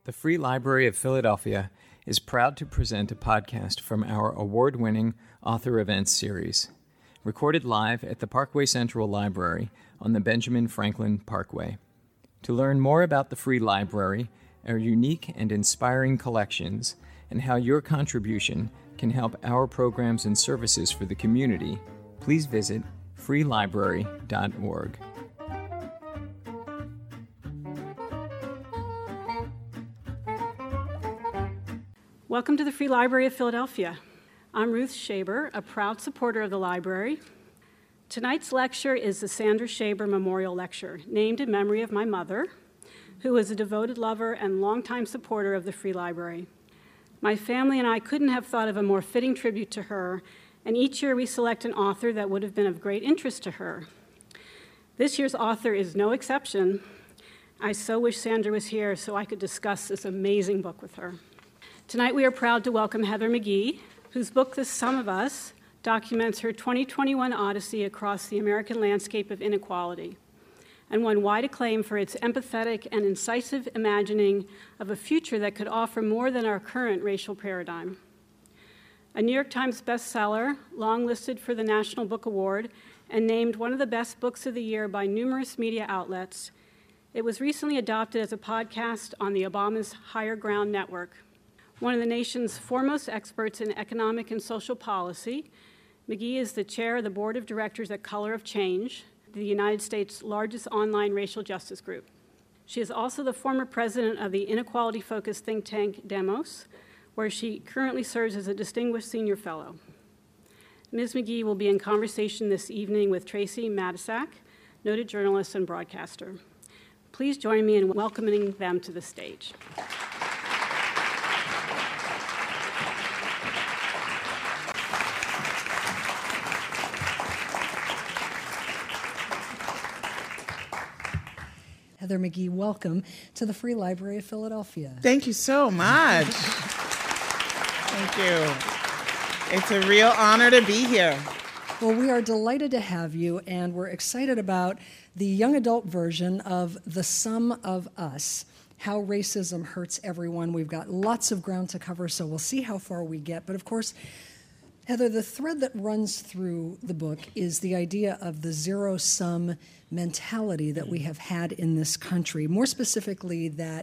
The Free Library of Philadelphia is proud to present a podcast from our award-winning Author Events series, recorded live at the Parkway Central Library on the Benjamin Franklin Parkway. To learn more about the Free Library, our unique and inspiring collections, and how your contribution can help our programs and services for the community, please visit freelibrary.org. Welcome to the Free Library of Philadelphia. I'm Ruth Shaber, a proud supporter of the library. Tonight's lecture is the Sandra Shaber Memorial Lecture, named in memory of my mother, who was a devoted lover and longtime supporter of the Free Library. My family and I couldn't have thought of a more fitting tribute to her, and each year we select an author that would have been of great interest to her. This year's author is no exception. I so wish Sandra was here so I could discuss this amazing book with her. Tonight we are proud to welcome Heather McGhee, whose book, The Sum of Us, documents her 2021 odyssey across the American landscape of inequality, and won wide acclaim for its empathetic and incisive imagining of a future that could offer more than our current racial paradigm. A New York Times bestseller, long-listed for the National Book Award, and named one of the best books of the year by numerous media outlets, it was recently adopted as a podcast on the Obama's Higher Ground Network. One of the nation's foremost experts in economic and social policy, McGhee is the chair of the board of directors at Color of Change, the United States' largest online racial justice group. She is also the former president of the inequality-focused think tank Demos, where she currently serves as a distinguished senior fellow. Ms. McGhee will be in conversation this evening with Tracy Matisak, noted journalist and broadcaster. Please join me in welcoming them to the stage. Heather McGhee, welcome to the Free Library of Philadelphia. Thank you so much. Thank you. It's a real honor to be here. Well, we are delighted to have you, and we're excited about the young adult version of The Sum of Us, How Racism Hurts Everyone. We've got lots of ground to cover, so we'll see how far we get. But of course, Heather, the thread that runs through the book is the idea of the zero-sum mentality that we have had in this country. More specifically, that,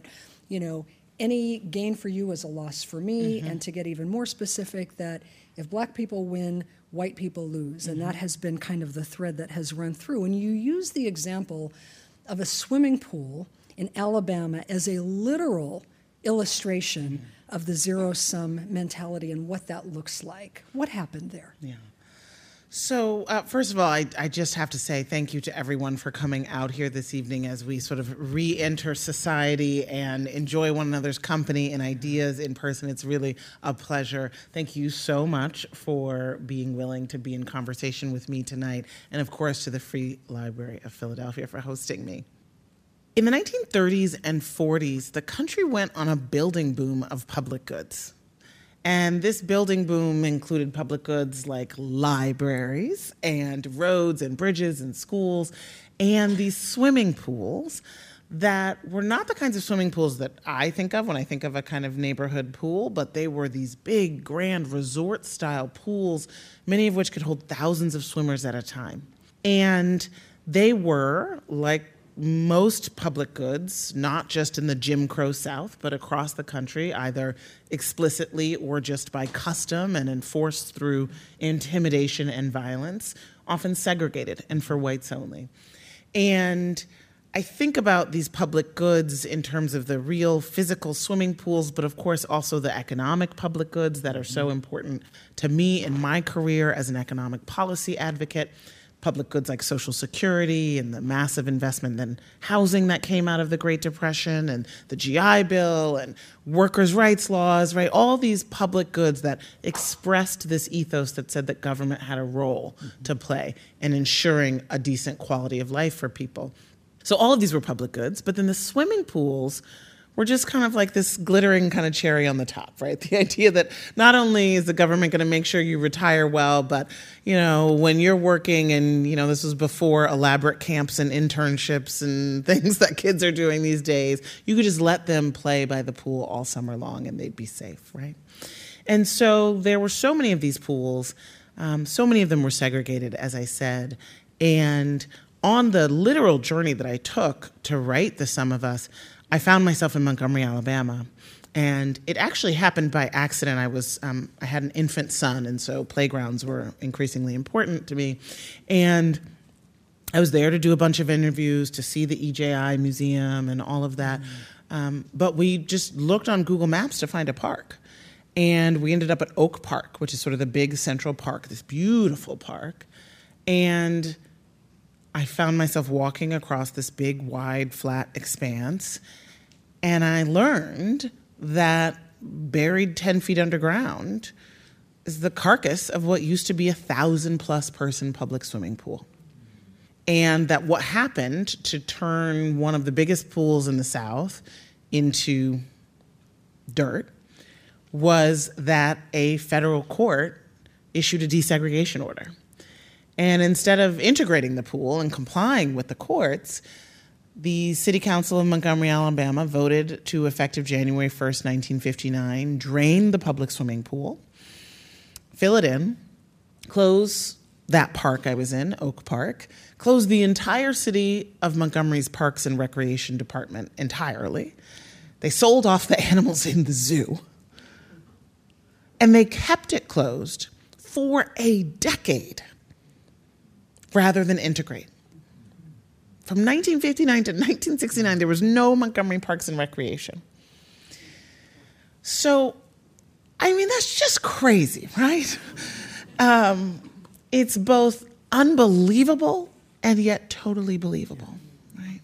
any gain for you is a loss for me, and to get even more specific, that if black people win, white people lose. And that has been kind of the thread that has run through. And you use the example of a swimming pool in Alabama as a literal illustration of the zero-sum mentality and what that looks like. What happened there? Yeah. So, first of all, I just have to say thank you to everyone for coming out here this evening as we sort of re-enter society and enjoy one another's company and ideas in person. It's really a pleasure. Thank you so much for being willing to be in conversation with me tonight, and of course to the Free Library of Philadelphia for hosting me. In the 1930s and 40s, the country went on a building boom of public goods. And this building boom included public goods like libraries and roads and bridges and schools and these swimming pools that were not the kinds of swimming pools that I think of when I think of a kind of neighborhood pool, but they were these big, grand resort-style pools, many of which could hold thousands of swimmers at a time. And they were, like most public goods, not just in the Jim Crow South, but across the country, either explicitly or just by custom and enforced through intimidation and violence, often segregated and for whites only. And I think about these public goods in terms of the real physical swimming pools, but of course also the economic public goods that are so important to me in my career as an economic policy advocate. Public goods like Social Security and the massive investment in housing that came out of the Great Depression and the GI Bill and workers' rights laws, right? All these public goods that expressed this ethos that said that government had a role to play in ensuring a decent quality of life for people. So all of these were public goods, but then the swimming pools were just kind of like this glittering kind of cherry on the top, right? The idea that not only is the government going to make sure you retire well, but, when you're working and, this was before elaborate camps and internships and things that kids are doing these days, you could just let them play by the pool all summer long and they'd be safe, right? And so there were so many of these pools. So many of them were segregated, as I said. And on the literal journey that I took to write The Sum of Us, I found myself in Montgomery, Alabama, and it actually happened by accident. I had an infant son, and so playgrounds were increasingly important to me. And I was there to do a bunch of interviews, to see the EJI Museum and all of that. But we just looked on Google Maps to find a park. And we ended up at Oak Park, which is sort of the big central park, this beautiful park. And I found myself walking across this big, wide, flat expanse, and I learned that buried 10 feet underground is the carcass of what used to be 1,000+ person public swimming pool. And that what happened to turn one of the biggest pools in the South into dirt was that a federal court issued a desegregation order. And instead of integrating the pool and complying with the courts, the City Council of Montgomery, Alabama voted to, effective January 1st, 1959, drain the public swimming pool, fill it in, close that park I was in, Oak Park, close the entire city of Montgomery's Parks and Recreation Department entirely. They sold off the animals in the zoo, and they kept it closed for a decade rather than integrate. From 1959 to 1969, there was no Montgomery Parks and Recreation. So, that's just crazy, right? It's both unbelievable and yet totally believable, right?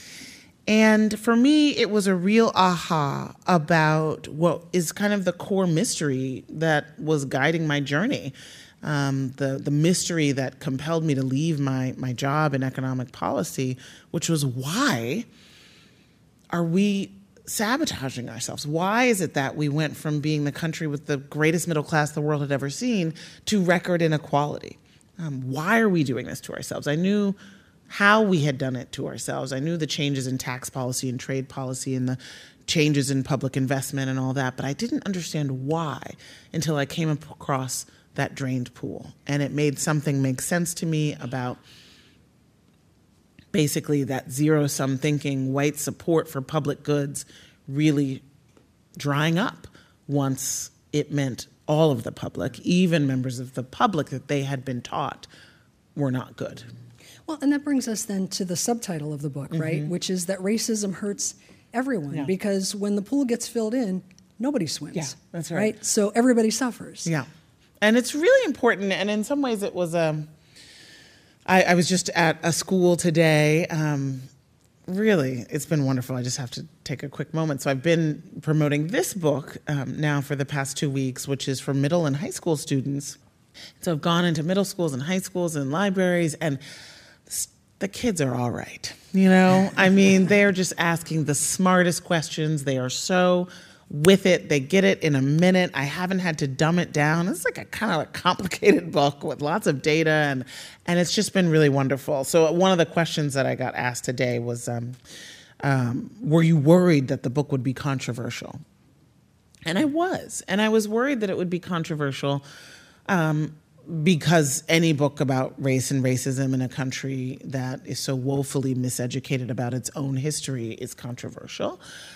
And for me, it was a real aha about what is kind of the core mystery that was guiding my journey. The mystery that compelled me to leave my job in economic policy, which was, why are we sabotaging ourselves? Why is it that we went from being the country with the greatest middle class the world had ever seen to record inequality? Why are we doing this to ourselves? I knew how we had done it to ourselves. I knew the changes in tax policy and trade policy and the changes in public investment and all that, but I didn't understand why until I came across that drained pool. And it made something make sense to me about basically that zero-sum thinking, white support for public goods really drying up once it meant all of the public, even members of the public that they had been taught were not good. Well, and that brings us then to the subtitle of the book, right? Which is that racism hurts everyone, because when the pool gets filled in, nobody swims. Yeah, that's right. So everybody suffers. Yeah. And it's really important, and in some ways it was, I was just at a school today. Really, it's been wonderful. I just have to take a quick moment. So I've been promoting this book now for the past 2 weeks, which is for middle and high school students. So I've gone into middle schools and high schools and libraries, and the kids are all right. They're just asking the smartest questions. They are so with it. They get it in a minute. I haven't had to dumb it down. It's like a kind of a complicated book with lots of data, and it's just been really wonderful. So one of the questions that I got asked today was, were you worried that the book would be controversial? And I was worried that it would be controversial because any book about race and racism in a country that is so woefully miseducated about its own history is controversial.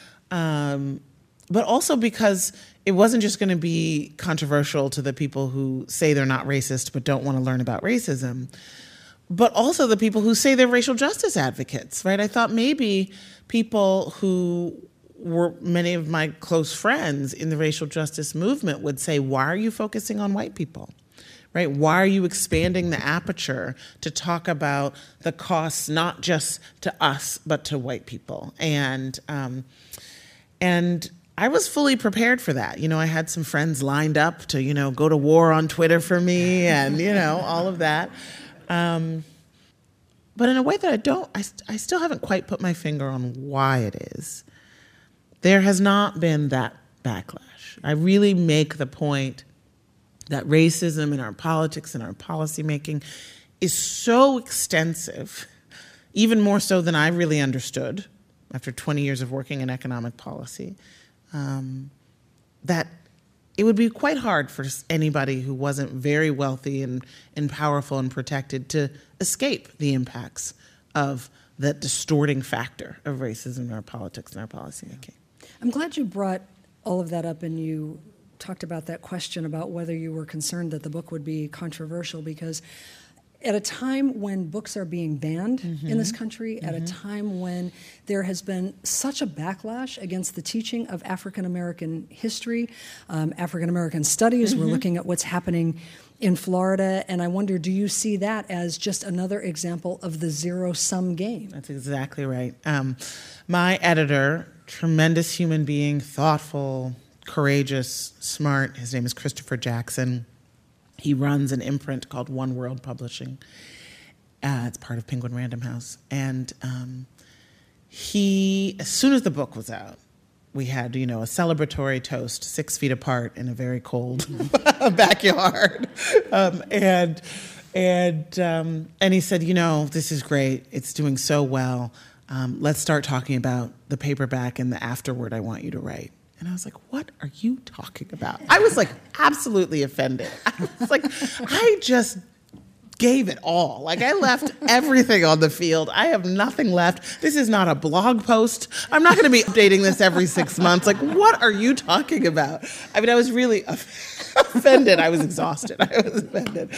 But also because it wasn't just going to be controversial to the people who say they're not racist but don't want to learn about racism, but also the people who say they're racial justice advocates, right? I thought maybe people who were many of my close friends in the racial justice movement would say, why are you focusing on white people? Right? Why are you expanding the aperture to talk about the costs not just to us but to white people? And I was fully prepared for that. I had some friends lined up to, go to war on Twitter for me and, all of that. But in a way that I still haven't quite put my finger on why it is. there has not been that backlash. I really make the point that racism in our politics and our policymaking is so extensive, even more so than I really understood after 20 years of working in economic policy, that it would be quite hard for anybody who wasn't very wealthy and powerful and protected to escape the impacts of that distorting factor of racism in our politics and our policymaking. I'm glad you brought all of that up and you talked about that question about whether you were concerned that the book would be controversial, because at a time when books are being banned in this country, at a time when there has been such a backlash against the teaching of African American history, African American studies, we're looking at what's happening in Florida, and I wonder, do you see that as just another example of the zero-sum game? That's exactly right. My editor, tremendous human being, thoughtful, courageous, smart, his name is Christopher Jackson. He runs an imprint called One World Publishing. It's part of Penguin Random House. And he, as soon as the book was out, we had, a celebratory toast 6 feet apart in a very cold backyard. And he said, this is great. It's doing so well. Let's start talking about the paperback and the afterword I want you to write. And I was like, what are you talking about? I was like absolutely offended. I was like, I just gave it all. Like, I left everything on the field. I have nothing left. This is not a blog post. I'm not going to be updating this every 6 months. Like, what are you talking about? I mean, I was really offended. I was exhausted. I was offended.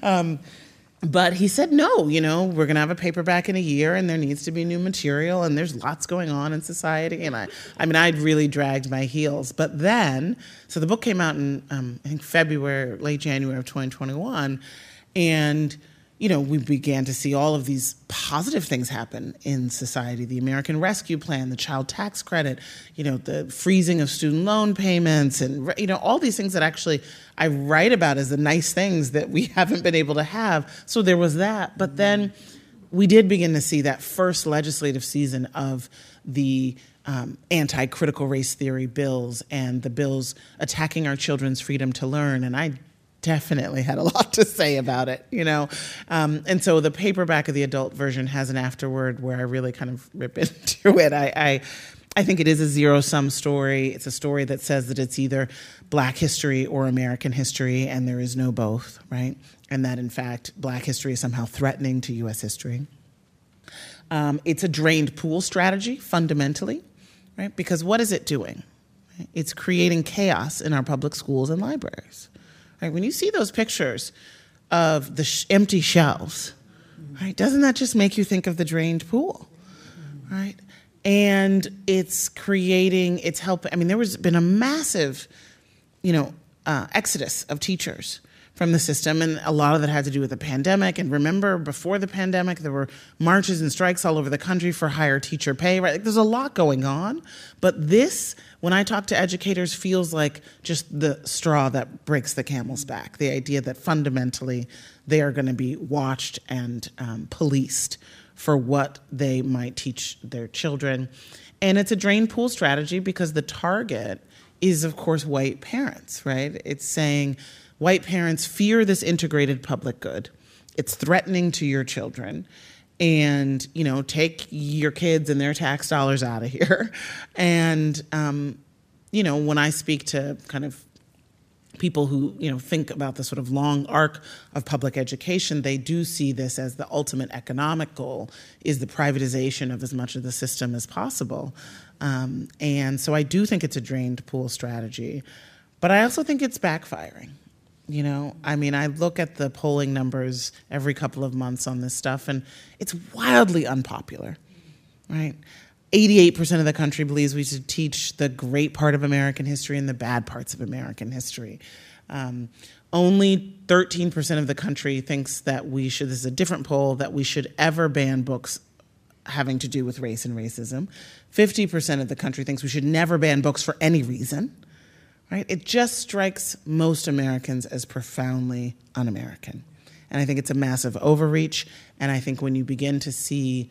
But he said, no, we're going to have a paperback in a year and there needs to be new material and there's lots going on in society. And I'd really dragged my heels. But then, so the book came out in, I think, February, late January of 2021. And, we began to see all of these positive things happen in society. The American Rescue Plan, the child tax credit, the freezing of student loan payments, and, all these things that actually I write about as the nice things that we haven't been able to have. So there was that. But then we did begin to see that first legislative season of the anti-critical race theory bills and the bills attacking our children's freedom to learn. And I definitely had a lot to say about it, and so the paperback of the adult version has an afterword where I really kind of rip into it. I think it is a zero-sum story. It's a story that says that it's either Black history or American history, and there is no both, right? And that, in fact, Black history is somehow threatening to U.S. history. It's a drained pool strategy, fundamentally, right? Because what is it doing? It's creating chaos in our public schools and libraries. Right, when you see those pictures of the empty shelves, right, doesn't that just make you think of the drained pool, right? And it's helping. There has been a massive, exodus of teachers from the system, and a lot of that had to do with the pandemic. And remember, before the pandemic, there were marches and strikes all over the country for higher teacher pay, right? Like, there's a lot going on, but this, when I talk to educators, feels like just the straw that breaks the camel's back, the idea that fundamentally they are going to be watched and policed for what they might teach their children. And it's a drain pool strategy because the target is, of course, white parents, right? It's saying, white parents fear this integrated public good. It's threatening to your children. And, take your kids and their tax dollars out of here. And, when I speak to kind of people who, think about the sort of long arc of public education, they do see this as the ultimate economic goal is the privatization of as much of the system as possible. And so I do think it's a drained pool strategy. But I also think it's backfiring. I look at the polling numbers every couple of months on this stuff, and it's wildly unpopular, right? 88% of the country believes we should teach the great part of American history and the bad parts of American history. Only 13% of the country thinks that we should, this is a different poll, that we should ever ban books having to do with race and racism. 50% of the country thinks we should never ban books for any reason. Right? It just strikes most Americans as profoundly un-American. And I think it's a massive overreach. And I think when you begin to see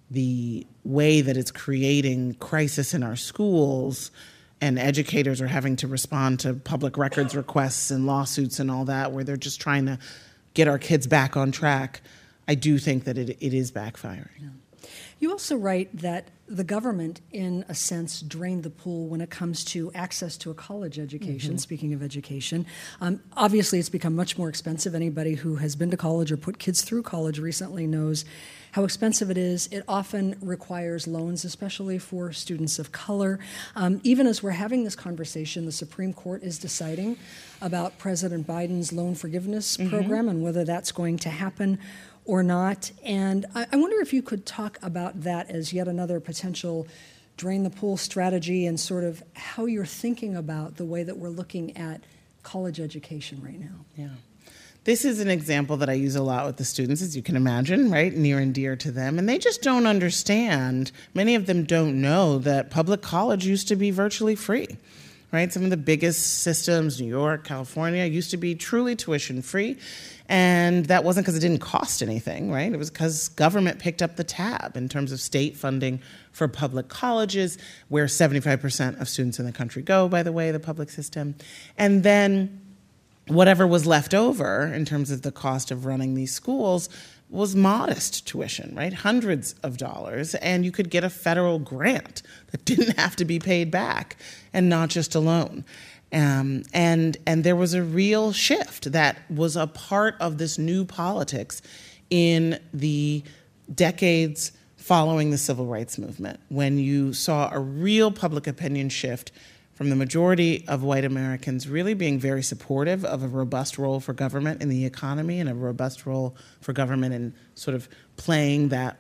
the way that it's creating crisis in our schools, and educators are having to respond to public records requests and lawsuits and all that, where they're just trying to get our kids back on track, I do think that it is backfiring. Yeah. You also write that the government, in a sense, drained the pool when it comes to access to a college education. Speaking of education, obviously it's become much more expensive. Anybody who has been to college or put kids through college recently knows how expensive it is. It often requires loans, especially for students of color. Even as we're having this conversation, the Supreme Court is deciding about President Biden's loan forgiveness program and whether that's going to happen or not. And I wonder if you could talk about that as yet another potential drain the pool strategy, and sort of how you're thinking about the way that we're looking at college education right now. Yeah. This is an example that I use a lot with the students, as you can imagine, right? Near and dear to them. And they just don't understand. Many of them don't know that public college used to be virtually free, right? Some of the biggest systems, New York, California, used to be truly tuition free. And that wasn't because it didn't cost anything, right? It was because government picked up the tab in terms of state funding for public colleges, where 75% of students in the country go, by the way, the public system. And then whatever was left over in terms of the cost of running these schools was modest tuition, right? Hundreds of dollars. And you could get a federal grant that didn't have to be paid back, and not just a loan. And there was a real shift that was a part of this new politics in the decades following the civil rights movement, when you saw a real public opinion shift from the majority of white Americans really being very supportive of a robust role for government in the economy, and a robust role for government in sort of playing that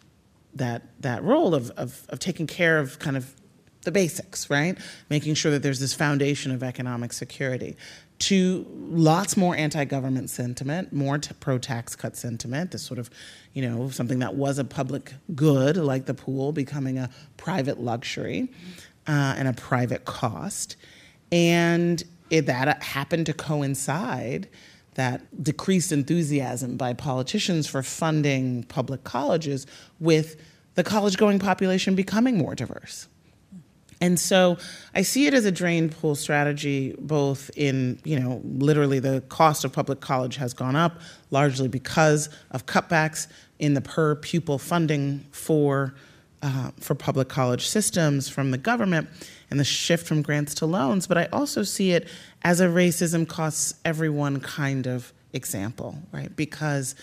role of taking care of kind of the basics, right? Making sure that there's this foundation of economic security, to lots more anti-government sentiment, more pro-tax cut sentiment, this sort of, something that was a public good, like the pool, becoming a private luxury and a private cost. And that happened to coincide, that decreased enthusiasm by politicians for funding public colleges, with the college-going population becoming more diverse. And so I see it as a drain pool strategy, both in, literally the cost of public college has gone up, largely because of cutbacks in the per pupil funding for public college systems from the government, and the shift from grants to loans. But I also see it as a racism costs everyone kind of example, right? Because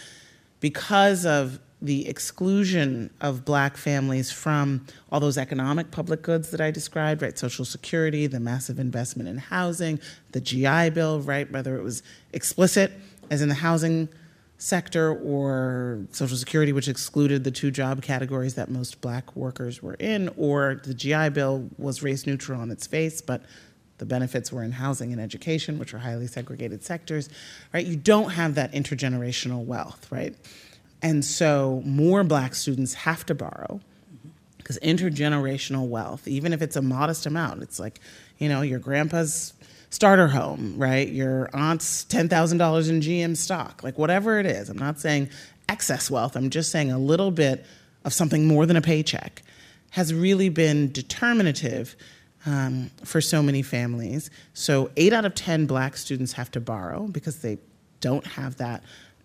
of the exclusion of Black families from all those economic public goods that I described, right? Social Security, the massive investment in housing, the GI Bill, right? Whether it was explicit, as in the housing sector, or Social Security, which excluded the two job categories that most Black workers were in, or the GI Bill was race neutral on its face, but the benefits were in housing and education, which are highly segregated sectors, right? You don't have that intergenerational wealth, right? And so more Black students have to borrow, because intergenerational wealth, even if it's a modest amount, it's like, your grandpa's starter home, right? Your aunt's $10,000 in GM stock, like whatever it is. I'm not saying excess wealth. I'm just saying a little bit of something more than a paycheck has really been determinative for so many families. So 8 out of 10 Black students have to borrow because they don't have that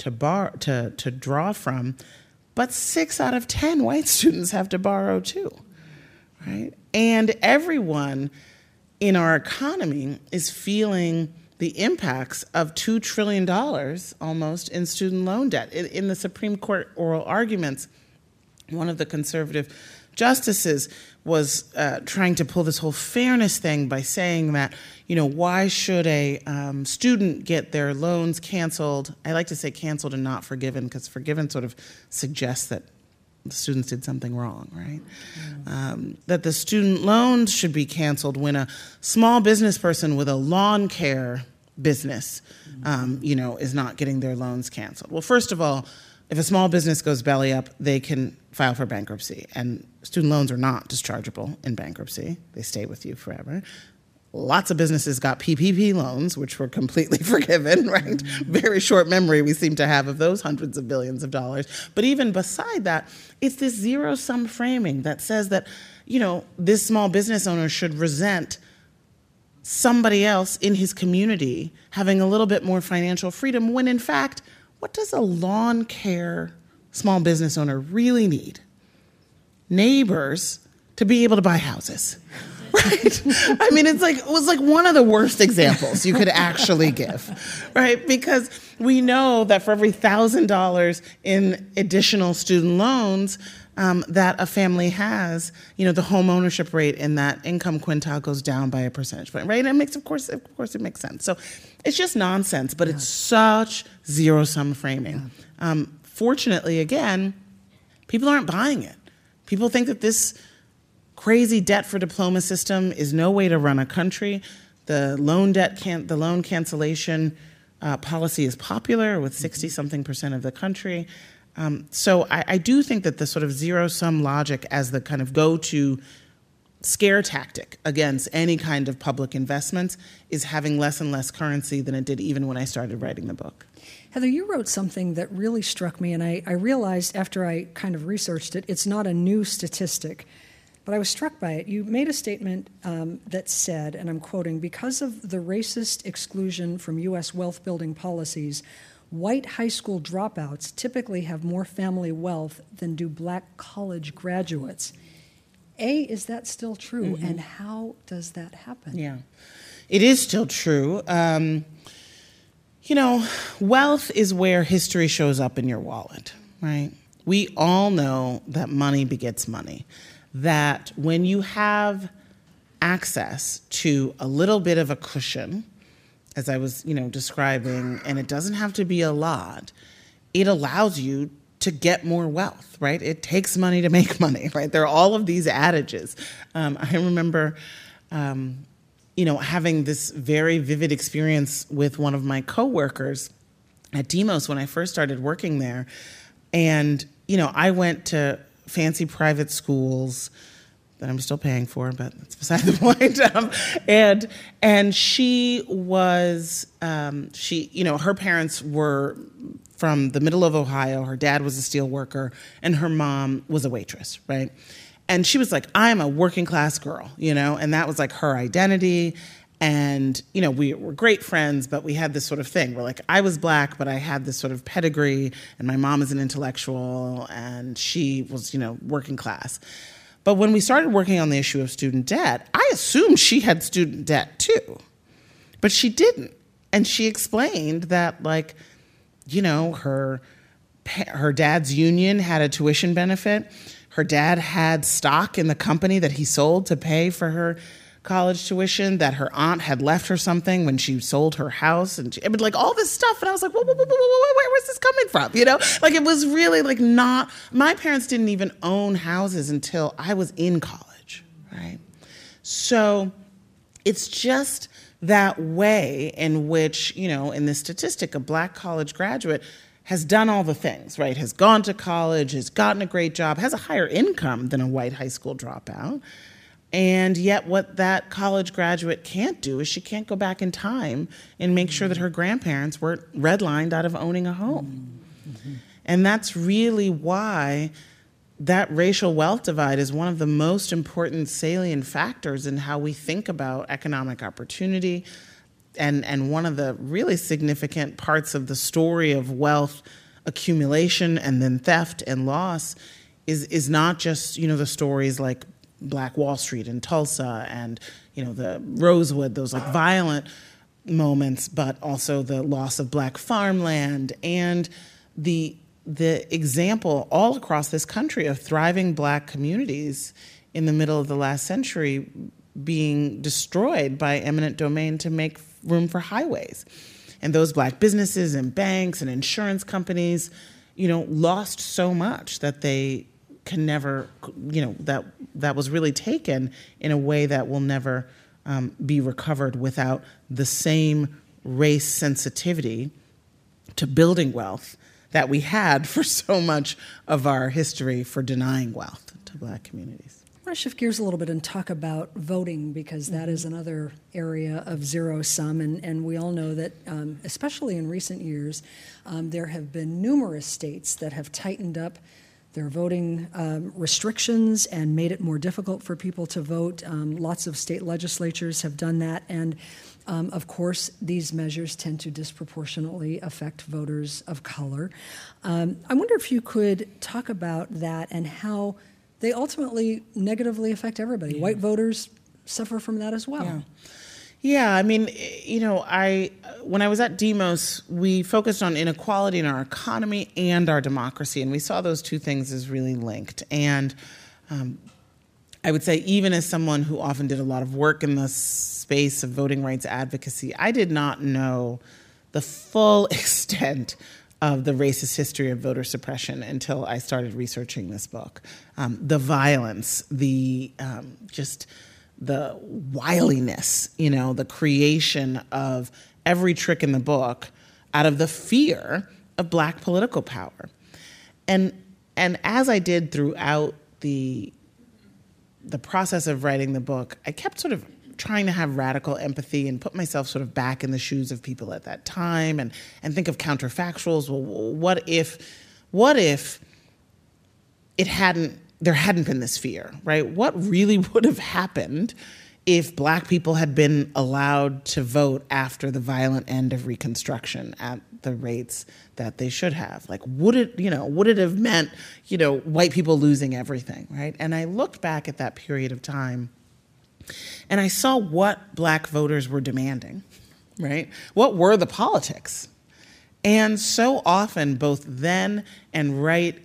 to draw from, but 6 out of 10 white students have to borrow too, right? And everyone in our economy is feeling the impacts of $2 trillion almost in student loan debt. In the Supreme Court oral arguments, one of the conservative justices was trying to pull this whole fairness thing by saying that, why should a student get their loans canceled? I like to say canceled and not forgiven, because forgiven sort of suggests that the students did something wrong, right? That the student loans should be canceled when a small business person with a lawn care business, is not getting their loans canceled. Well, first of all, if a small business goes belly up, they can file for bankruptcy, and student loans are not dischargeable in bankruptcy. They stay with you forever. Lots of businesses got PPP loans, which were completely forgiven, right? Very short memory we seem to have of those hundreds of billions of dollars. But even beside that, it's this zero-sum framing that says that, this small business owner should resent somebody else in his community having a little bit more financial freedom, when in fact, what does a lawn care small business owner really need? Neighbors to be able to buy houses. Right? I mean, it was like one of the worst examples you could actually give, right? Because we know that for every $1,000 in additional student loans that a family has, the home ownership rate in that income quintile goes down by a percentage point, right? And of course, it makes sense. So it's just nonsense, but it's such zero-sum framing. Fortunately, again, people aren't buying it. People think that this crazy debt for diploma system is no way to run a country. The loan cancellation policy is popular with 60-something% of the country. So I do think that the sort of zero-sum logic as the kind of go-to scare tactic against any kind of public investments is having less and less currency than it did even when I started writing the book. Heather, you wrote something that really struck me, and I realized after I kind of researched it, it's not a new statistic. But I was struck by it. You made a statement that said, and I'm quoting, because of the racist exclusion from U.S. wealth-building policies, white high school dropouts typically have more family wealth than do black college graduates. Is that still true? Mm-hmm. And how does that happen? Yeah, it is still true. Wealth is where history shows up in your wallet, right? We all know that money begets money. That when you have access to a little bit of a cushion, as I was, describing, and it doesn't have to be a lot, it allows you to get more wealth, right? It takes money to make money, right? There are all of these adages. I remember, having this very vivid experience with one of my coworkers at Demos when I first started working there. And, I went to fancy private schools that I'm still paying for, but that's beside the point. And she was, her parents were from the middle of Ohio. Her dad was a steel worker, and her mom was a waitress, right? And she was like, I'm a working class girl, and that was like her identity. And, we were great friends, but we had this sort of thing where, like, I was black, but I had this sort of pedigree, and my mom is an intellectual, and she was, working class. But when we started working on the issue of student debt, I assumed she had student debt too, but she didn't. And she explained that, like, her dad's union had a tuition benefit. Her dad had stock in the company that he sold to pay for her college tuition, that her aunt had left her something when she sold her house, and all this stuff. And I was like, whoa, where's this coming from? It was really not, my parents didn't even own houses until I was in college, right? So it's just that way in which, in this statistic, a black college graduate has done all the things, right? Has gone to college, has gotten a great job, has a higher income than a white high school dropout. And yet what that college graduate can't do is she can't go back in time and make sure that her grandparents weren't redlined out of owning a home. Mm-hmm. And that's really why that racial wealth divide is one of the most important salient factors in how we think about economic opportunity. And one of the really significant parts of the story of wealth accumulation and then theft and loss is not just, the stories like Black Wall Street in Tulsa and, the Rosewood, those violent moments, but also the loss of black farmland and the example all across this country of thriving black communities in the middle of the last century being destroyed by eminent domain to make room for highways. And those black businesses and banks and insurance companies, lost so much that they can never, that was really taken in a way that will never be recovered without the same race sensitivity to building wealth that we had for so much of our history for denying wealth to black communities. I want to shift gears a little bit and talk about voting, because that is another area of zero-sum, and we all know that, especially in recent years, there have been numerous states that have tightened up their voting restrictions and made it more difficult for people to vote. Lots of state legislatures have done that, and of course, these measures tend to disproportionately affect voters of color. I wonder if you could talk about that and how they ultimately negatively affect everybody. White voters suffer from that as well. Yeah, I mean, when I was at Demos, we focused on inequality in our economy and our democracy, and we saw those two things as really linked. And I would say, even as someone who often did a lot of work in the space of voting rights advocacy, I did not know the full extent of the racist history of voter suppression until I started researching this book. The violence, just the wiliness, the creation of every trick in the book out of the fear of Black political power. And as I did throughout the process of writing the book, I kept sort of trying to have radical empathy and put myself sort of back in the shoes of people at that time and think of counterfactuals. Well, what if there hadn't been this fear, right? What really would have happened if Black people had been allowed to vote after the violent end of Reconstruction at the rates that they should have? Like, would it have meant, white people losing everything, right? And I looked back at that period of time and I saw what Black voters were demanding, right? What were the politics? And so often, both then and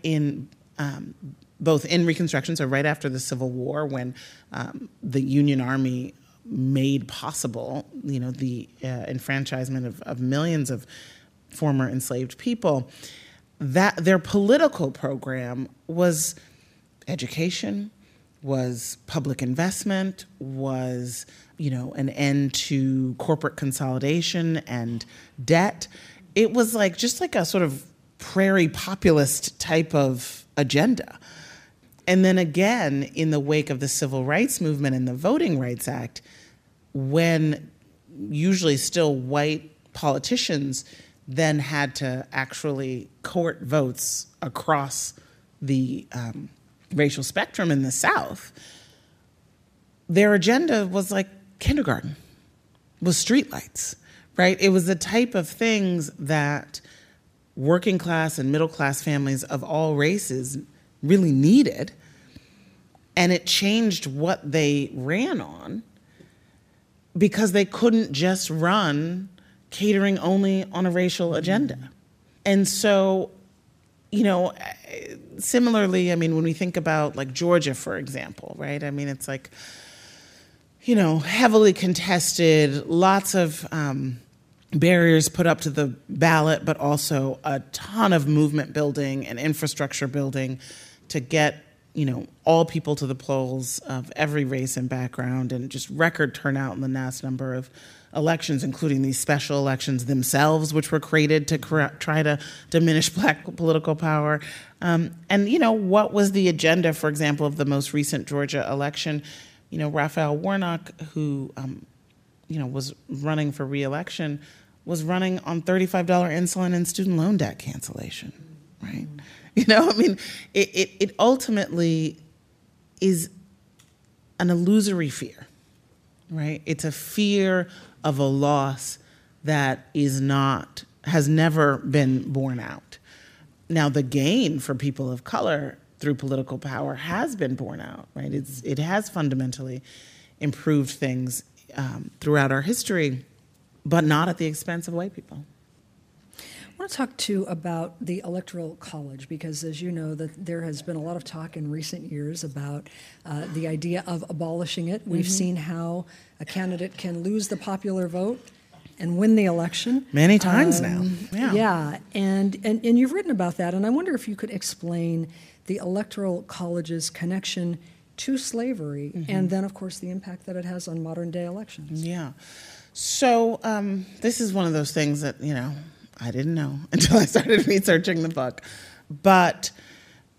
both in Reconstruction, so right after the Civil War, when the Union Army made possible, the enfranchisement of millions of former enslaved people, that their political program was education, was public investment, was, an end to corporate consolidation and debt. It was just like a sort of prairie populist type of agenda. And then again, in the wake of the Civil Rights Movement and the Voting Rights Act, when usually still white politicians then had to actually court votes across the racial spectrum in the South, their agenda was like kindergarten, was streetlights, right? It was the type of things that working class and middle class families of all races really needed, and it changed what they ran on because they couldn't just run catering only on a racial agenda. And so, similarly, when we think about like Georgia, for example, right? It's like, heavily contested, lots of barriers put up to the ballot, but also a ton of movement building and infrastructure building to get, all people to the polls of every race and background, and just record turnout in the vast number of elections, including these special elections themselves, which were created to try to diminish Black political power. And what was the agenda, for example, of the most recent Georgia election? Raphael Warnock, who, was running for re-election, was running on $35 insulin and student loan debt cancellation, right? It ultimately is an illusory fear, right? It's a fear of a loss that has never been borne out. Now, the gain for people of color through political power has been borne out, right? It has fundamentally improved things throughout our history, but not at the expense of white people. I want to talk, too, about the Electoral College, because, as you know, that there has been a lot of talk in recent years about the idea of abolishing it. We've seen how a candidate can lose the popular vote and win the election. Many times now. Yeah, and you've written about that, and I wonder if you could explain the Electoral College's connection to slavery, and then, of course, the impact that it has on modern-day elections. Yeah. So this is one of those things that, I didn't know until I started researching the book. But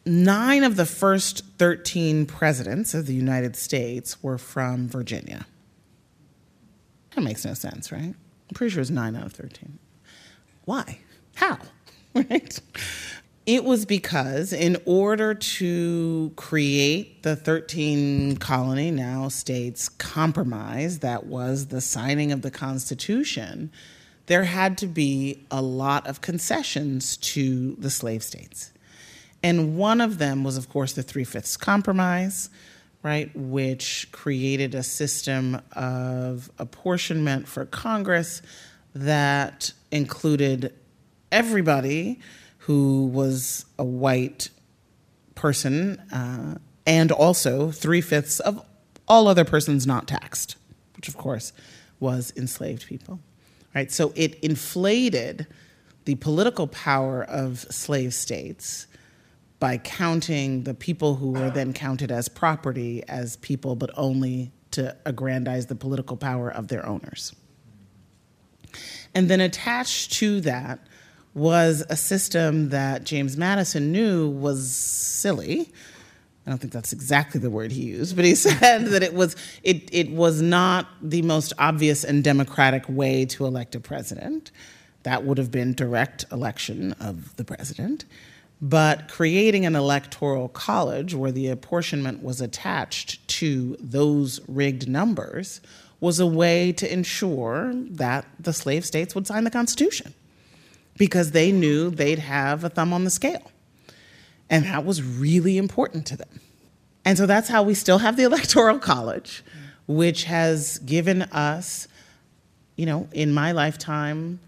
9 of the first 13 presidents of the United States were from Virginia. That makes no sense, right? I'm pretty sure it's 9 out of 13. Why? How? Right? It was because in order to create the 13 colony, now states, compromise that was the signing of the Constitution, there had to be a lot of concessions to the slave states. And one of them was, of course, the Three-Fifths Compromise, right, which created a system of apportionment for Congress that included everybody who was a white person and also 3/5 of all other persons not taxed, which, of course, was enslaved people. Right? So it inflated the political power of slave states by counting the people who were then counted as property as people, but only to aggrandize the political power of their owners. And then attached to that was a system that James Madison knew was silly. I don't think that's exactly the word he used, but he said that it was not the most obvious and democratic way to elect a president. That would have been direct election of the president. But creating an electoral college where the apportionment was attached to those rigged numbers was a way to ensure that the slave states would sign the Constitution because they knew they'd have a thumb on the scale. And that was really important to them. And so that's how we still have the Electoral College, which has given us, in my lifetime,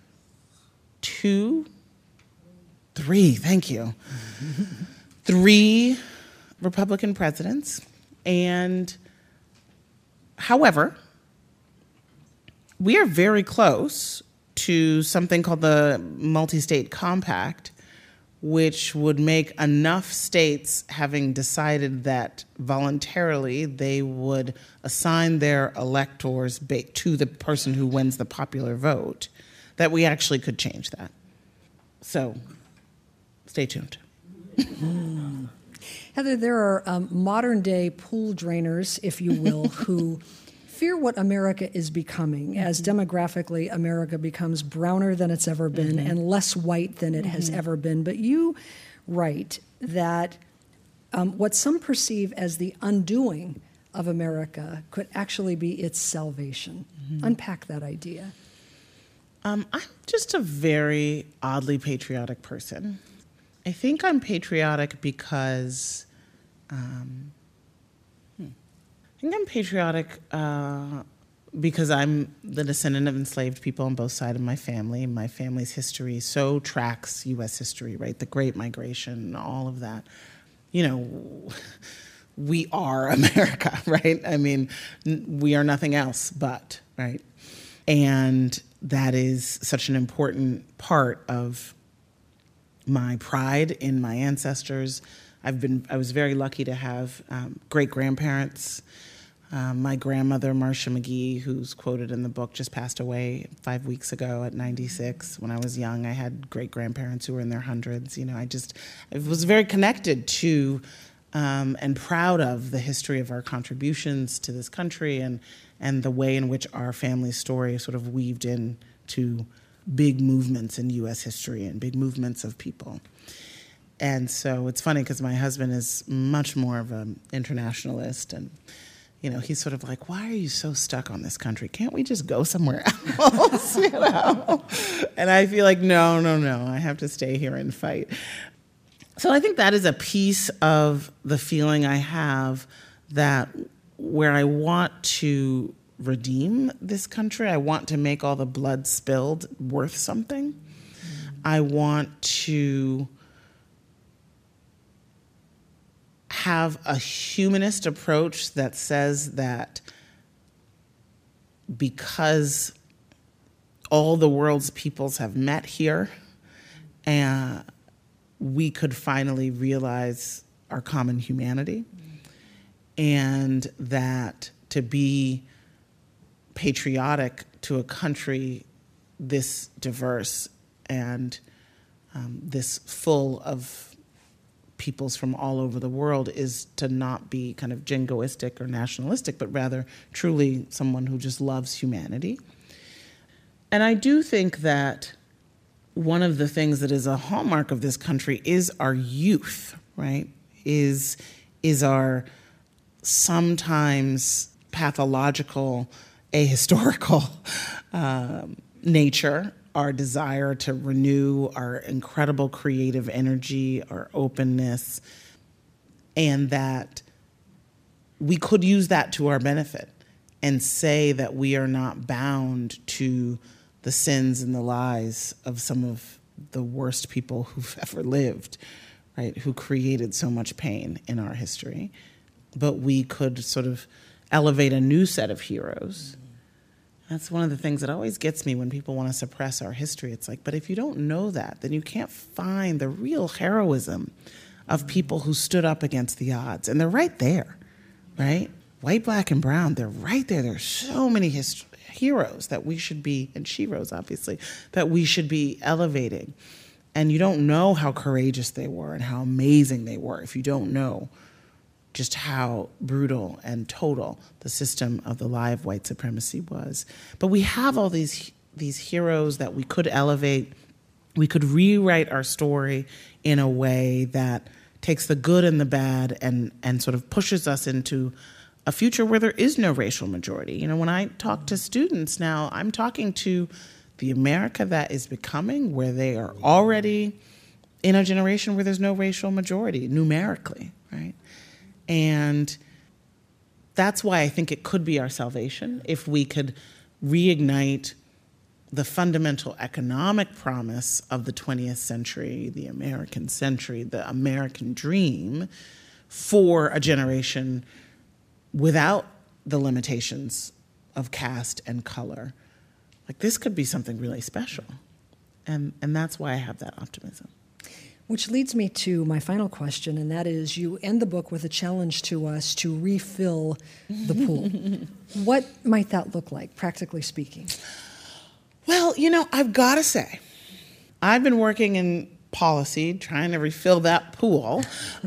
3 Republican presidents. And however, we are very close to something called the Multi-State Compact, which would make enough states having decided that voluntarily they would assign their electors to the person who wins the popular vote, that we actually could change that. So stay tuned. Heather, there are modern-day pool drainers, if you will, who fear what America is becoming as demographically America becomes browner than it's ever been and less white than it has ever been. But you write that what some perceive as the undoing of America could actually be its salvation. Unpack that idea. I'm just a very oddly patriotic person. I think I'm patriotic because I'm the descendant of enslaved people on both sides of my family. My family's history so tracks U.S. history, right? The Great Migration, all of that. We are America, right? I mean, we are nothing else but, right? And that is such an important part of my pride in my ancestors. I was very lucky to have great-grandparents. My grandmother, Marcia McGee, who's quoted in the book, just passed away 5 weeks ago at 96. When I was young, I had great-grandparents who were in their hundreds. I was very connected to and proud of the history of our contributions to this country and the way in which our family story sort of weaved into big movements in U.S. history and big movements of people. And so it's funny because my husband is much more of an internationalist, and he's sort of like, why are you so stuck on this country? Can't we just go somewhere else? And I feel like, no, I have to stay here and fight. So I think that is a piece of the feeling I have that where I want to redeem this country, I want to make all the blood spilled worth something. I want to have a humanist approach that says that because all the world's peoples have met here, we could finally realize our common humanity, and that to be patriotic to a country this diverse and this full of peoples from all over the world is to not be kind of jingoistic or nationalistic, but rather truly someone who just loves humanity. And I do think that one of the things that is a hallmark of this country is our youth, right? Is our sometimes pathological, ahistorical nature, our desire to renew our incredible creative energy, our openness, and that we could use that to our benefit and say that we are not bound to the sins and the lies of some of the worst people who've ever lived, right, who created so much pain in our history. But we could sort of elevate a new set of heroes. That's one of the things that always gets me when people want to suppress our history. It's like, but if you don't know that, then you can't find the real heroism of people who stood up against the odds. And they're right there, right? White, black, and brown, they're right there. There's so many heroes that we should be, and sheroes, obviously, that we should be elevating. And you don't know how courageous they were and how amazing they were if you don't know just how brutal and total the system of the lie of white supremacy was. But we have all these heroes that we could elevate. We could rewrite our story in a way that takes the good and the bad and sort of pushes us into a future where there is no racial majority. You know, when I talk to students now, I'm talking to the America that is becoming, where they are already in a generation where there's no racial majority numerically, right? And that's why I think it could be our salvation if we could reignite the fundamental economic promise of the 20th century, the American century, the American dream for a generation without the limitations of caste and color. Like, this could be something really special. And that's why I have that optimism. Which leads me to my final question, and that is, you end the book with a challenge to us to refill the pool. What might that look like, practically speaking? Well, you know, I've got to say, I've been working in policy, trying to refill that pool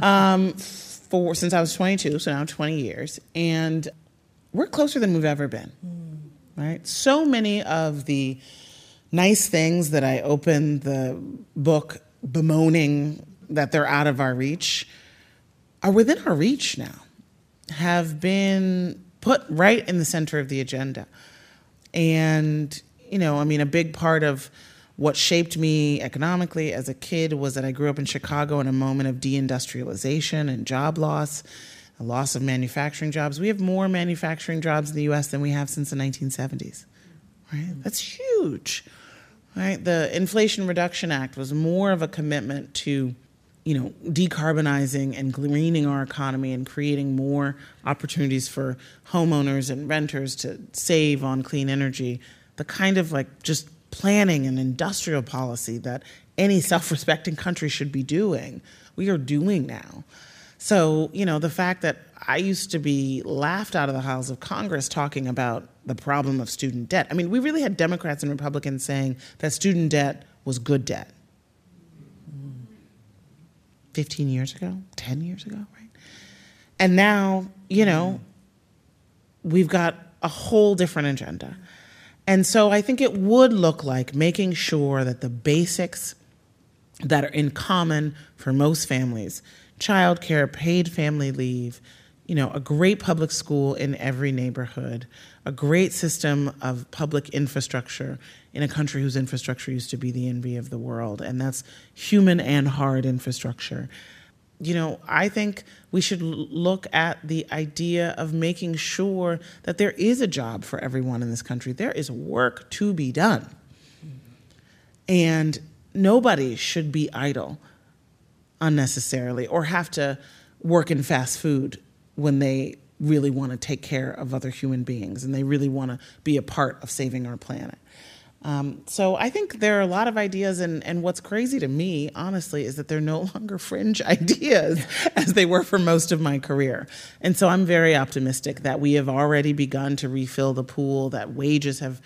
since I was 22, so now 20 years. And we're closer than we've ever been, right? So many of the nice things that I opened the book bemoaning that they're out of our reach are within our reach now, have been put right in the center of the agenda. And, you know, I mean, a big part of what shaped me economically as a kid was that I grew up in Chicago in a moment of deindustrialization and job loss, a loss of manufacturing jobs. We have more manufacturing jobs in the U.S. than we have since the 1970s, right? That's huge. Right? The Inflation Reduction Act was more of a commitment to, you know, decarbonizing and greening our economy and creating more opportunities for homeowners and renters to save on clean energy. The kind of like just planning and industrial policy that any self-respecting country should be doing, we are doing now. So, you know, the fact that I used to be laughed out of the halls of Congress talking about the problem of student debt. I mean, we really had Democrats and Republicans saying that student debt was good debt. 15 years ago, 10 years ago, right? And now, you know, we've got a whole different agenda. And so I think it would look like making sure that the basics that are in common for most families, childcare, paid family leave, you know, a great public school in every neighborhood, a great system of public infrastructure in a country whose infrastructure used to be the envy of the world, and that's human and hard infrastructure. You know, I think we should look at the idea of making sure that there is a job for everyone in this country. There is work to be done. And nobody should be idle unnecessarily or have to work in fast food when they really want to take care of other human beings and they really want to be a part of saving our planet. So I think there are a lot of ideas, and what's crazy to me, honestly, is that they're no longer fringe ideas as they were for most of my career. And so I'm very optimistic that we have already begun to refill the pool, that wages have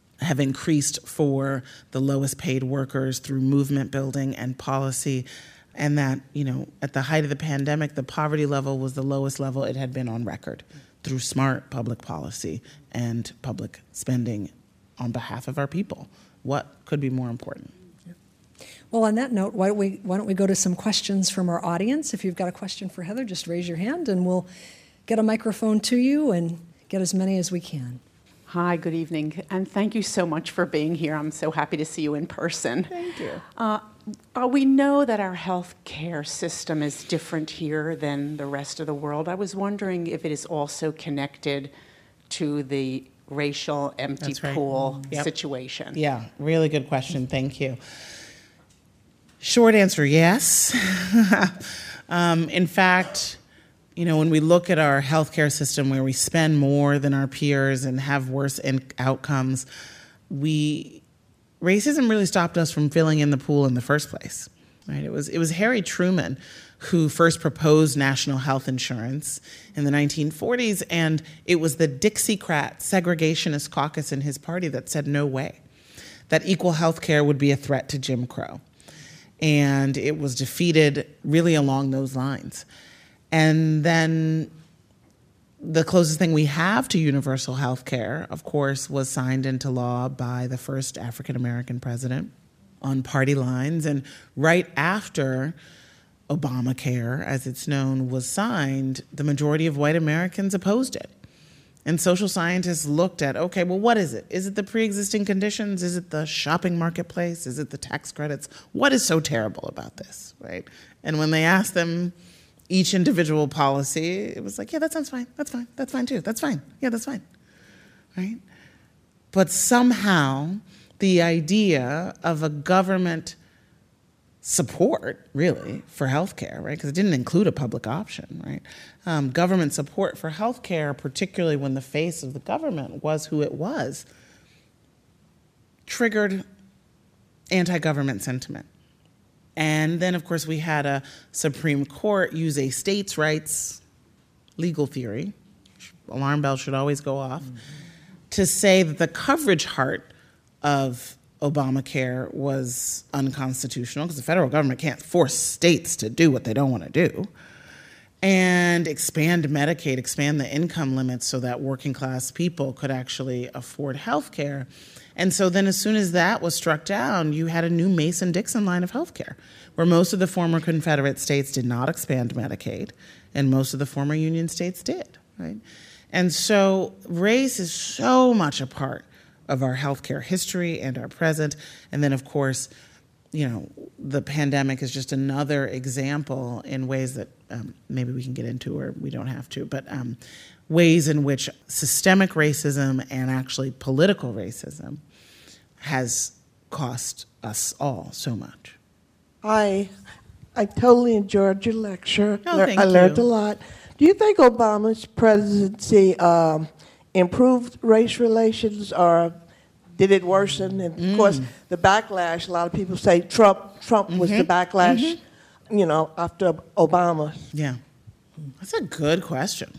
increased for the lowest paid workers through movement building and policy. and that, at the height of the pandemic, the poverty level was the lowest level it had been on record through smart public policy and public spending on behalf of our people. What could be more important? Well, on that note, why don't we go to some questions from our audience? If you've got a question for Heather, just raise your hand and we'll get a microphone to you and get as many as we can. Hi, good evening, and thank you so much for being here. I'm so happy to see you in person. Thank you. We know that our health care system is different here than the rest of the world. I was wondering if it is also connected to the racial empty That's right. pool Yep. situation. Yeah, really good question. Thank you. Short answer, yes. In fact, when we look at our healthcare system where we spend more than our peers and have worse outcomes, racism really stopped us from filling in the pool in the first place. Right? It was Harry Truman who first proposed national health insurance in the 1940s, and it was the Dixiecrat segregationist caucus in his party that said no way, that equal health care would be a threat to Jim Crow. And it was defeated really along those lines. And then the closest thing we have to universal health care, of course, was signed into law by the first African-American president on party lines. And right after Obamacare, as it's known, was signed, the majority of white Americans opposed it. And social scientists looked at, okay, well, what is it? Is it the pre-existing conditions? Is it the shopping marketplace? Is it the tax credits? What is so terrible about this, right? And when they asked them each individual policy, it was like, yeah, that sounds fine. That's fine. That's fine too. That's fine. Yeah, that's fine, right? But somehow the idea of a government support, really, for healthcare, right? Because it didn't include a public option, right? Government support for healthcare, particularly when the face of the government was who it was, triggered anti-government sentiment. And then, of course, we had a Supreme Court use a states' rights legal theory, alarm bells should always go off, to say that the coverage heart of Obamacare was unconstitutional because the federal government can't force states to do what they don't want to do, and expand Medicaid, expand the income limits so that working class people could actually afford health care. And so then as soon as that was struck down, you had a new Mason-Dixon line of health care, where most of the former Confederate states did not expand Medicaid, and most of the former Union states did, right? And so race is so much a part of our healthcare history and our present. And then, of course, the pandemic is just another example in ways that maybe we can get into or we don't have to, but ways in which systemic racism and actually political racism has cost us all so much. I totally enjoyed your lecture. Oh, thank I learned you. a lot. Do you think Obama's presidency improved race relations, or did it worsen? And of course, the backlash, a lot of people say Trump was the backlash, after Obama. Yeah. That's a good question.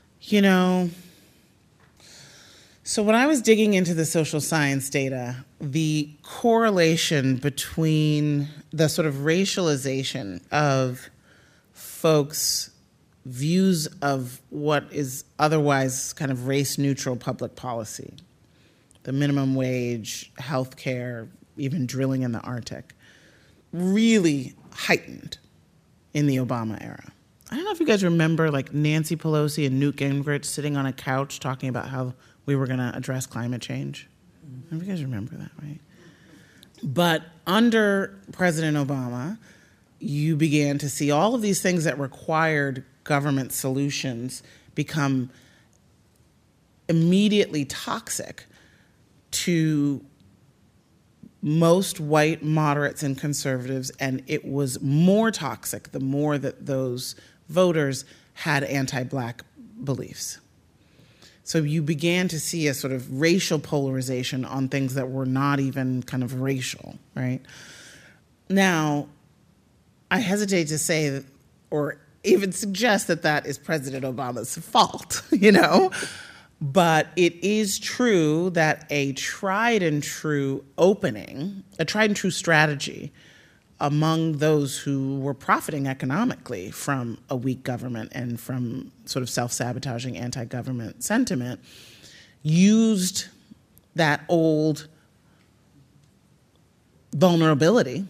So when I was digging into the social science data, the correlation between the sort of racialization of folks' views of what is otherwise kind of race-neutral public policy, the minimum wage, healthcare, even drilling in the Arctic, really heightened in the Obama era. I don't know if you guys remember like Nancy Pelosi and Newt Gingrich sitting on a couch talking about how we were going to address climate change. I don't know if you guys remember that, right? But under President Obama, you began to see all of these things that required government solutions become immediately toxic to most white moderates and conservatives, and it was more toxic the more that those voters had anti-black beliefs. So you began to see a sort of racial polarization on things that were not even kind of racial, right? Now, I hesitate to say or even suggest that that is President Obama's fault, But it is true that a tried and true strategy among those who were profiting economically from a weak government and from sort of self-sabotaging anti-government sentiment, used that old vulnerability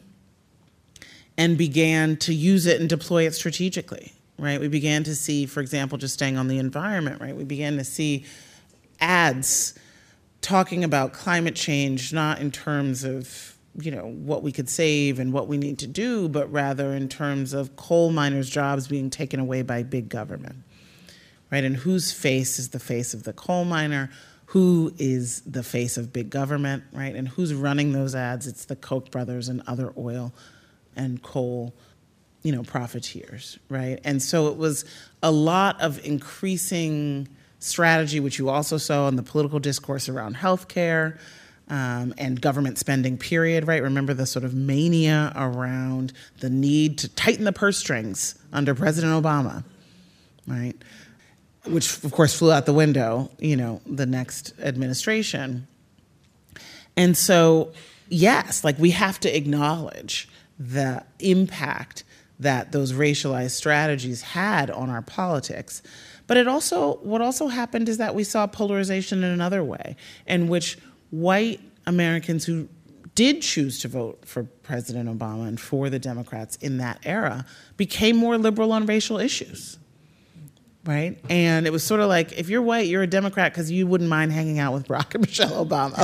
and began to use it and deploy it strategically, right? We began to see, for example, just staying on the environment, right? We began to see ads talking about climate change, not in terms of, what we could save and what we need to do, but rather in terms of coal miners' jobs being taken away by big government, right? And whose face is the face of the coal miner? Who is the face of big government, right? And who's running those ads? It's the Koch brothers and other oil and coal, profiteers, right? And so it was a lot of increasing strategy, which you also saw in the political discourse around healthcare, and government spending, period, right? Remember the sort of mania around the need to tighten the purse strings under President Obama, right? Which, of course, flew out the window, the next administration. And so, yes, we have to acknowledge the impact that those racialized strategies had on our politics. But what also happened is that we saw polarization in another way, in which white Americans who did choose to vote for President Obama and for the Democrats in that era became more liberal on racial issues, right? And it was sort of like, if you're white, you're a Democrat because you wouldn't mind hanging out with Barack and Michelle Obama.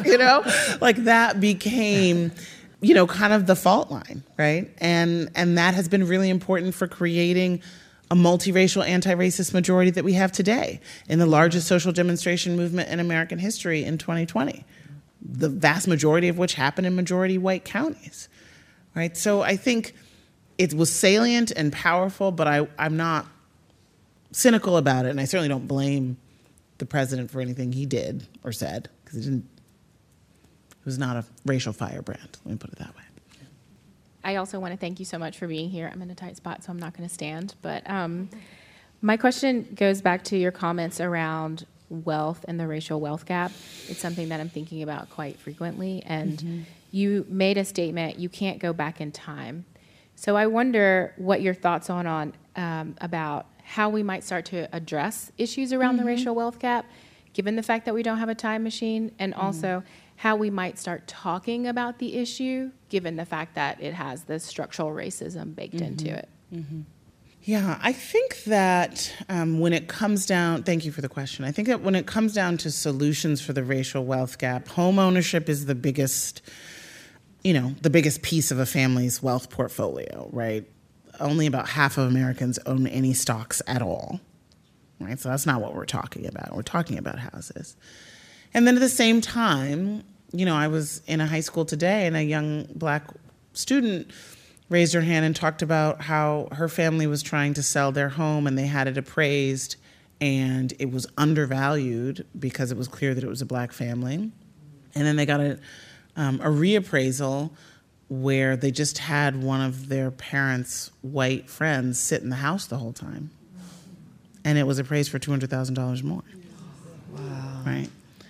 That became, kind of the fault line, right? And that has been really important for creating a multiracial, anti-racist majority that we have today in the largest social demonstration movement in American history in 2020, the vast majority of which happened in majority white counties, right? So I think it was salient and powerful, but I'm not cynical about it, and I certainly don't blame the president for anything he did or said, because it was not a racial firebrand, let me put it that way. I also want to thank you so much for being here. I'm in a tight spot, so I'm not going to stand. But my question goes back to your comments around wealth and the racial wealth gap. It's something that I'm thinking about quite frequently. And you made a statement, you can't go back in time. So I wonder what your thoughts on about how we might start to address issues around the racial wealth gap, given the fact that we don't have a time machine, and also how we might start talking about the issue, given the fact that it has this structural racism baked into it. Yeah, I think that when it comes down, thank you for the question. I think that when it comes down to solutions for the racial wealth gap, home ownership is the biggest piece of a family's wealth portfolio, right? Only about half of Americans own any stocks at all, right? So that's not what we're talking about. We're talking about houses. And then at the same time, I was in a high school today and a young black student raised her hand and talked about how her family was trying to sell their home and they had it appraised and it was undervalued because it was clear that it was a black family. And then they got a reappraisal where they just had one of their parents' white friends sit in the house the whole time. And it was appraised for $200,000 more. Wow. Right?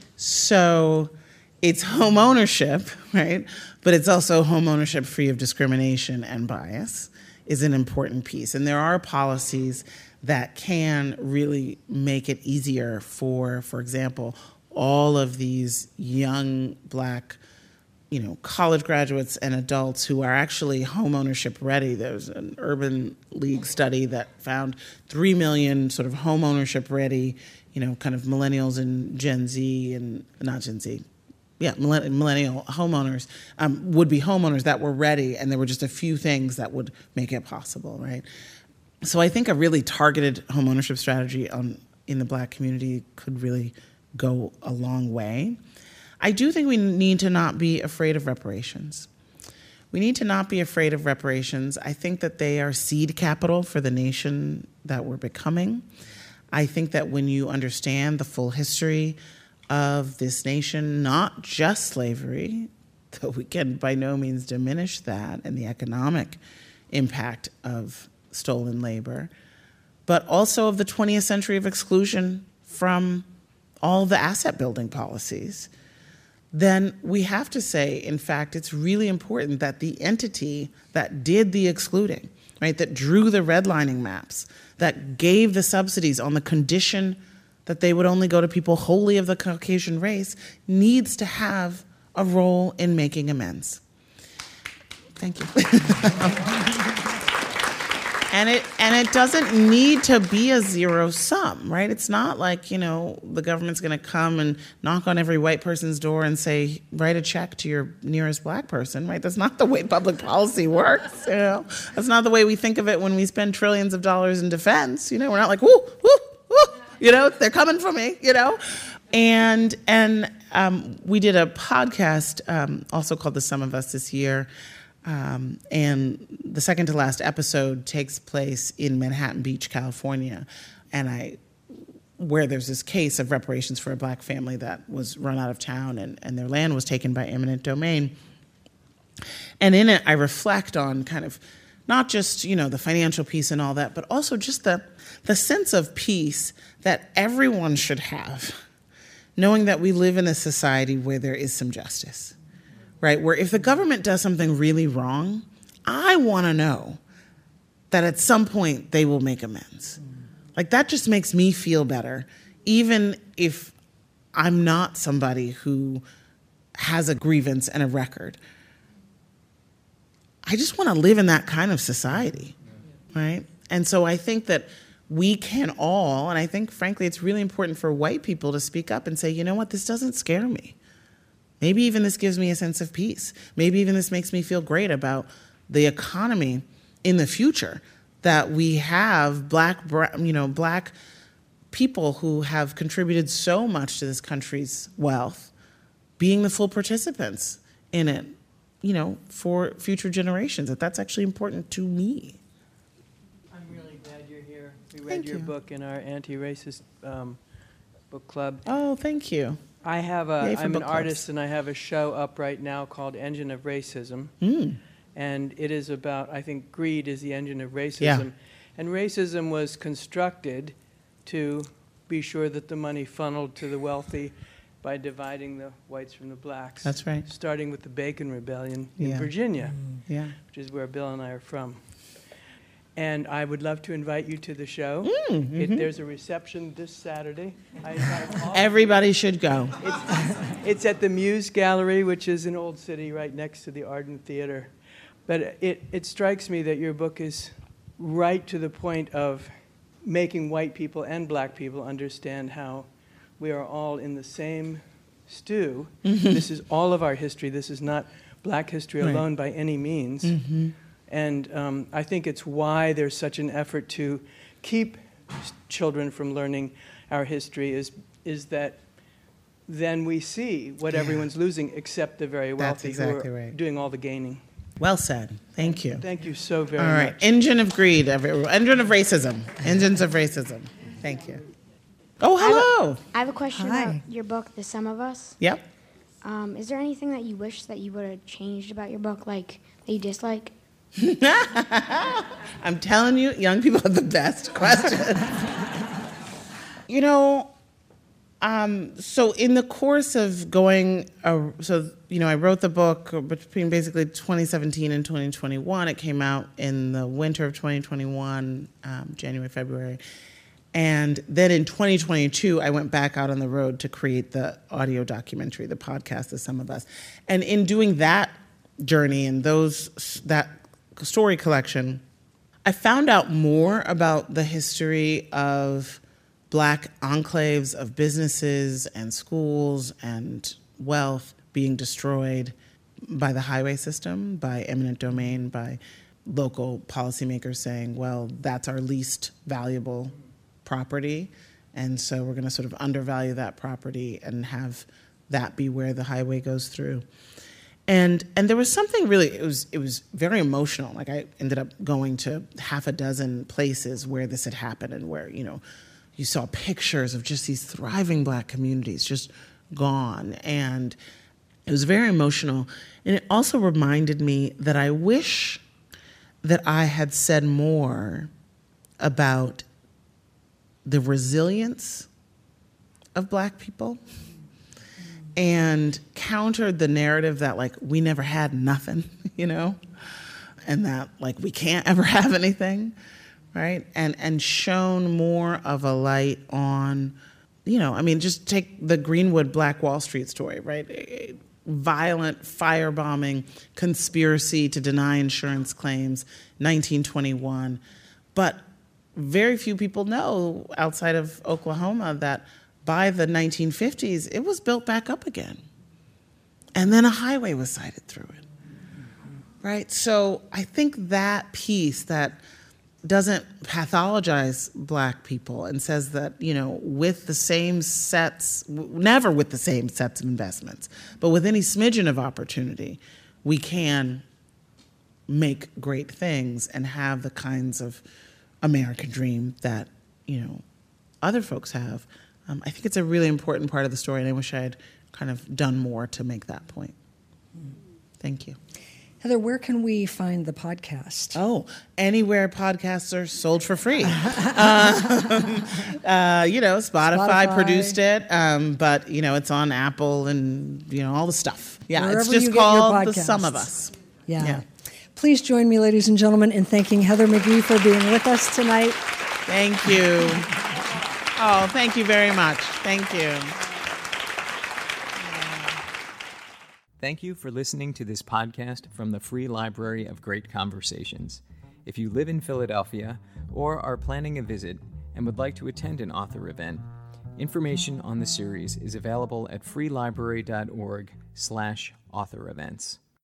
So it's home ownership, right? But it's also home ownership free of discrimination and bias is an important piece. And there are policies that can really make it easier for example, all of these young black, college graduates and adults who are actually home ownership ready. There's an Urban League study that found 3 million sort of home ownership ready, kind of millennials and Gen Z and not Gen Z. Yeah, millennial homeowners, would-be homeowners that were ready, and there were just a few things that would make it possible, right? So I think a really targeted homeownership strategy in the black community could really go a long way. I do think we need to not be afraid of reparations. We need to not be afraid of reparations. I think that they are seed capital for the nation that we're becoming. I think that when you understand the full history of this nation, not just slavery, though we can by no means diminish that and the economic impact of stolen labor, but also of the 20th century of exclusion from all the asset building policies, then we have to say, in fact, it's really important that the entity that did the excluding, right, that drew the redlining maps, that gave the subsidies on the condition that they would only go to people wholly of the Caucasian race, needs to have a role in making amends. Thank you. And it doesn't need to be a zero sum, right? It's not like, the government's going to come and knock on every white person's door and say, write a check to your nearest black person, right? That's not the way public policy works, That's not the way we think of it when we spend trillions of dollars in defense, We're not like, woo, woo, woo, they're coming for me, And we did a podcast also called The Sum of Us this year. And the second to last episode takes place in Manhattan Beach, California, where there's this case of reparations for a black family that was run out of town and their land was taken by eminent domain. And in it, I reflect on kind of not just, the financial piece and all that, but also just the sense of peace that everyone should have, knowing that we live in a society where there is some justice. Right, where if the government does something really wrong, I want to know that at some point they will make amends. Like, that just makes me feel better, even if I'm not somebody who has a grievance and a record. I just want to live in that kind of society, right? And so I think that we can all, and I think, frankly, it's really important for white people to speak up and say, you know what, this doesn't scare me. Maybe even this gives me a sense of peace. Maybe even this makes me feel great about the economy in the future, that we have black people who have contributed so much to this country's wealth being the full participants in it, for future generations. That's actually important to me. I'm really glad you're here. We read your book in our anti-racist book club. Oh, thank you. I'm an artist, and I have a show up right now called Engine of Racism. And it is about, I think, greed is the engine of racism. Yeah. And racism was constructed to be sure that the money funneled to the wealthy by dividing the whites from the blacks. That's right. Starting with the Bacon Rebellion in Virginia, which is where Bill and I are from. And I would love to invite you to the show. There's a reception this Saturday. Everybody should go. It's at the Muse Gallery, which is in Old City, right next to the Ardent Theater. But it strikes me that your book is right to the point of making white people and black people understand how we are all in the same stew. This is all of our history. This is not black history alone by any means. And I think it's why there's such an effort to keep children from learning our history is that then we see what everyone's losing except the very wealthy who are doing all the gaining. Well said. Thank you. Thank you so very much. All right. Engine of greed, engine of racism. Engines of racism. Thank you. Oh, hello. I have a question about your book, The Sum of Us. Yep. Is there anything that you wish that you would have changed about your book, like that you dislike? I'm telling you, young people have the best questions. So in the course of going, I wrote the book between basically 2017 and 2021. It came out in the winter of 2021, January, February. And then in 2022, I went back out on the road to create the audio documentary, the podcast, The Sum of Us. And in doing that journey and that story collection, I found out more about the history of black enclaves of businesses and schools and wealth being destroyed by the highway system, by eminent domain, by local policymakers saying, well, that's our least valuable property, and so we're going to sort of undervalue that property and have that be where the highway goes through. And there was something really, it was very emotional. Like, I ended up going to half a dozen places where this had happened and where, you saw pictures of just these thriving black communities just gone. And it was very emotional. And it also reminded me that I wish that I had said more about the resilience of black people and countered the narrative that, like, we never had nothing, you know, and that, like, we can't ever have anything, right? And shone more of a light on, you know, I mean, just take the Greenwood Black Wall Street story, right? A violent firebombing conspiracy to deny insurance claims, 1921. But very few people know outside of Oklahoma that by the 1950s, it was built back up again. And then a highway was sited through it, right? So I think that piece that doesn't pathologize Black people and says that, you know, with the same sets, never with the same sets of investments, but with any smidgen of opportunity, we can make great things and have the kinds of American dream that, you know, other folks have. I think it's a really important part of the story, and I wish I had kind of done more to make that point. Thank you. Heather, where can we find the podcast? Oh, anywhere podcasts are sold for free. You know, Spotify produced it, but, you know, it's on Apple and, you know, all the stuff. Yeah, Wherever it's just you get your called The podcasts. Sum of Us. Yeah. Please join me, ladies and gentlemen, in thanking Heather McGhee for being with us tonight. Thank you. Oh, thank you very much. Thank you. Thank you for listening to this podcast from the Free Library of Great Conversations. If you live in Philadelphia or are planning a visit and would like to attend an author event, information on the series is available at freelibrary.org/author events.